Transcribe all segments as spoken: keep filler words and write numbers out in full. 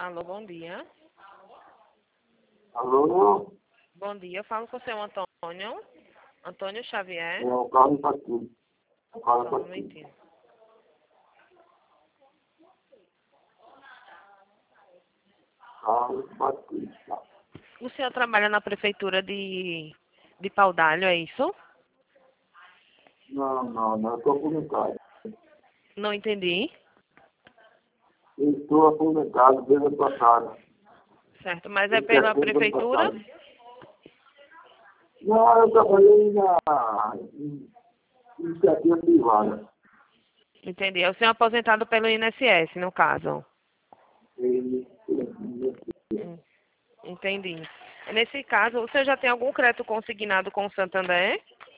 Alô, bom dia. Alô? Bom dia, eu falo com o seu Antônio. Antônio Xavier. É o Carlos Patrício. O Só Carlos um Patrício. momentinho. Carlos Patrício. O senhor trabalha na prefeitura de, de Paudalho, é isso? Não, não, não, eu estou aposentado. Não entendi. Eu estou aposentado desde ano passado. Certo, mas é Desde pela setembro do ano prefeitura? passado. Não, eu trabalhei na em iniciativa privada. Entendi. É o senhor aposentado pelo I N S S, no caso. Ele- Hum, Entendi. Nesse caso, o senhor já tem algum crédito consignado com o Santander?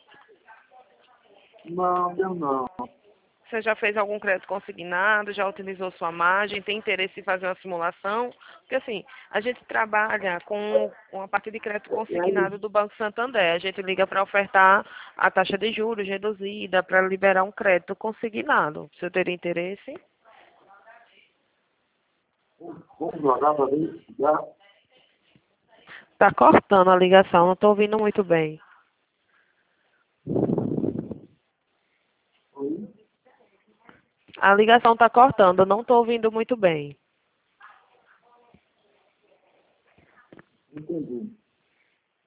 Não, eu não. Você já fez algum crédito consignado, já utilizou sua margem, tem interesse em fazer uma simulação? Porque assim, a gente trabalha com com a parte de crédito E aí, consignado do Banco Santander. A gente liga para ofertar a taxa de juros reduzida, para liberar um crédito consignado. Você teria interesse? vamos jogar para ver. Já. Tá cortando a ligação, não estou ouvindo muito bem. Oi? A ligação está cortando, não estou ouvindo muito bem. Entendi.